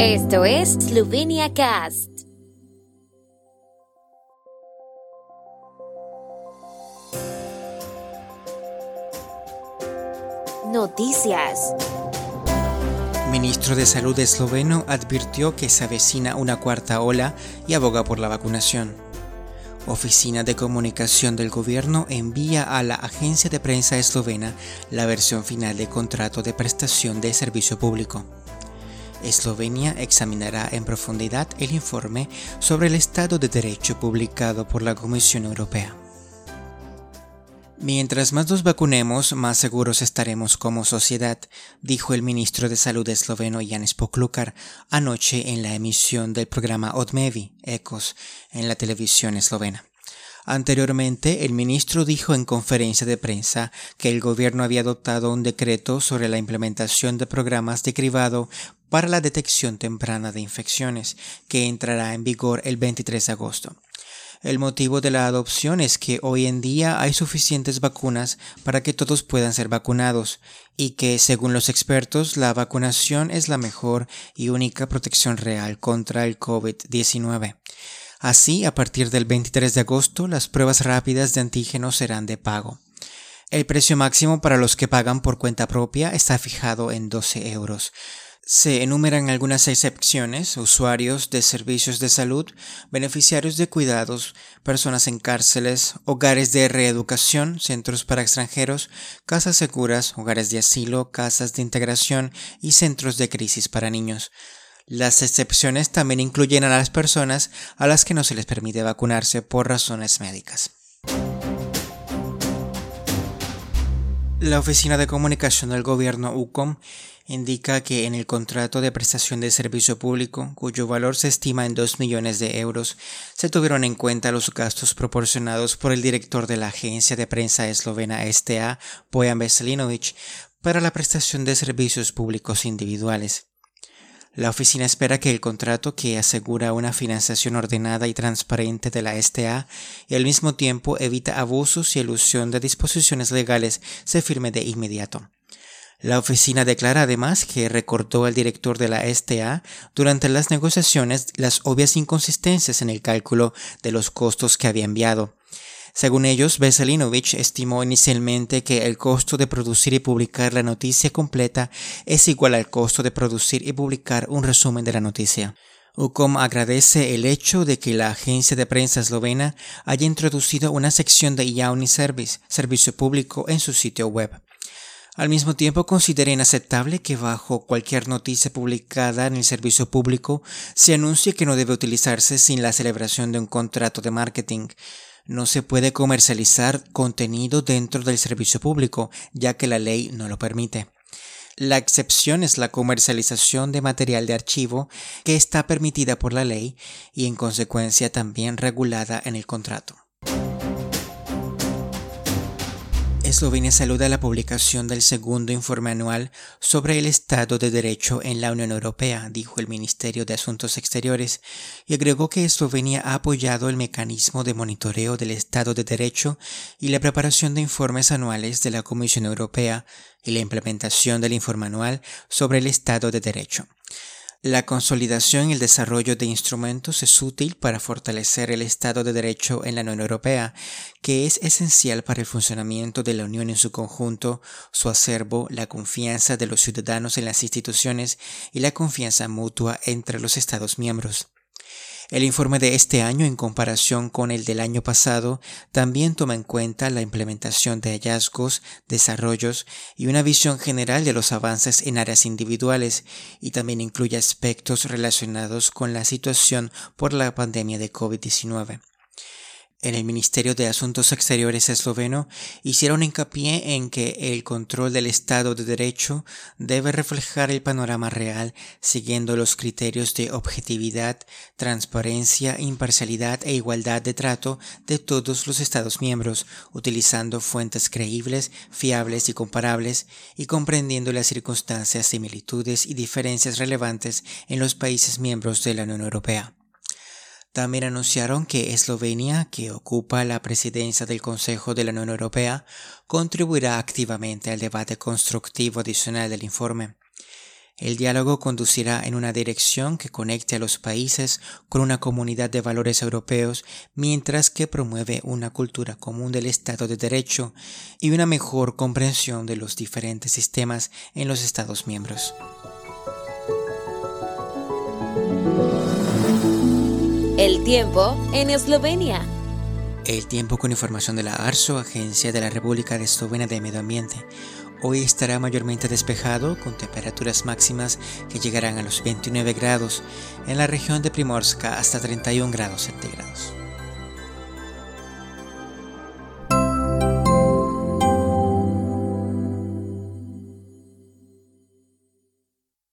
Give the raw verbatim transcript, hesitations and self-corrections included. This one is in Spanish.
Esto es Slovenia Cast. Noticias. Ministro de Salud esloveno advirtió que se avecina una cuarta ola y aboga por la vacunación. Oficina de Comunicación del Gobierno envía a la agencia de prensa eslovena la versión final del contrato de prestación de servicio público. Eslovenia examinará en profundidad el informe sobre el Estado de Derecho publicado por la Comisión Europea. Mientras más nos vacunemos, más seguros estaremos como sociedad, dijo el ministro de Salud esloveno Janez Poklukar anoche en la emisión del programa Odmevi, Ecos, en la televisión eslovena. Anteriormente, el ministro dijo en conferencia de prensa que el gobierno había adoptado un decreto sobre la implementación de programas de cribado para la detección temprana de infecciones, que entrará en vigor el veintitrés de agosto. El motivo de la adopción es que hoy en día hay suficientes vacunas para que todos puedan ser vacunados y que, según los expertos, la vacunación es la mejor y única protección real contra el COVID diecinueve. Así, a partir del veintitrés de agosto, las pruebas rápidas de antígenos serán de pago. El precio máximo para los que pagan por cuenta propia está fijado en doce euros. Se enumeran algunas excepciones: usuarios de servicios de salud, beneficiarios de cuidados, personas en cárceles, hogares de reeducación, centros para extranjeros, casas seguras, hogares de asilo, casas de integración y centros de crisis para niños. Las excepciones también incluyen a las personas a las que no se les permite vacunarse por razones médicas. La Oficina de Comunicación del Gobierno U C O M indica que en el contrato de prestación de servicio público, cuyo valor se estima en dos millones de euros, se tuvieron en cuenta los gastos proporcionados por el director de la agencia de prensa eslovena S T A, Bojan Veselinović, para la prestación de servicios públicos individuales. La oficina espera que el contrato, que asegura una financiación ordenada y transparente de la S T A y al mismo tiempo evita abusos y elusión de disposiciones legales, se firme de inmediato. La oficina declara además que recordó al director de la S T A durante las negociaciones las obvias inconsistencias en el cálculo de los costos que había enviado. Según ellos, Veselinović estimó inicialmente que el costo de producir y publicar la noticia completa es igual al costo de producir y publicar un resumen de la noticia. U C O M agradece el hecho de que la agencia de prensa eslovena haya introducido una sección de Javni servis, servicio público, en su sitio web. Al mismo tiempo, considera inaceptable que bajo cualquier noticia publicada en el servicio público se anuncie que no debe utilizarse sin la celebración de un contrato de marketing. No se puede comercializar contenido dentro del servicio público, ya que la ley no lo permite. La excepción es la comercialización de material de archivo, que está permitida por la ley y en consecuencia también regulada en el contrato. Eslovenia saluda la publicación del segundo informe anual sobre el Estado de Derecho en la Unión Europea, dijo el Ministerio de Asuntos Exteriores, y agregó que Eslovenia ha apoyado el mecanismo de monitoreo del Estado de Derecho y la preparación de informes anuales de la Comisión Europea y la implementación del informe anual sobre el Estado de Derecho. La consolidación y el desarrollo de instrumentos es útil para fortalecer el Estado de Derecho en la Unión Europea, que es esencial para el funcionamiento de la Unión en su conjunto, su acervo, la confianza de los ciudadanos en las instituciones y la confianza mutua entre los Estados miembros. El informe de este año, en comparación con el del año pasado, también toma en cuenta la implementación de hallazgos, desarrollos y una visión general de los avances en áreas individuales, y también incluye aspectos relacionados con la situación por la pandemia de COVID diecinueve. En el Ministerio de Asuntos Exteriores esloveno hicieron hincapié en que el control del Estado de Derecho debe reflejar el panorama real siguiendo los criterios de objetividad, transparencia, imparcialidad e igualdad de trato de todos los Estados miembros, utilizando fuentes creíbles, fiables y comparables y comprendiendo las circunstancias, similitudes y diferencias relevantes en los países miembros de la Unión Europea. También anunciaron que Eslovenia, que ocupa la presidencia del Consejo de la Unión Europea, contribuirá activamente al debate constructivo adicional del informe. El diálogo conducirá en una dirección que conecte a los países con una comunidad de valores europeos, mientras que promueve una cultura común del Estado de Derecho y una mejor comprensión de los diferentes sistemas en los Estados miembros. El tiempo en Eslovenia. El tiempo con información de la ARSO, Agencia de la República de Eslovenia de Medio Ambiente. Hoy estará mayormente despejado, con temperaturas máximas que llegarán a los veintinueve grados, en la región de Primorska hasta treinta y un grados centígrados.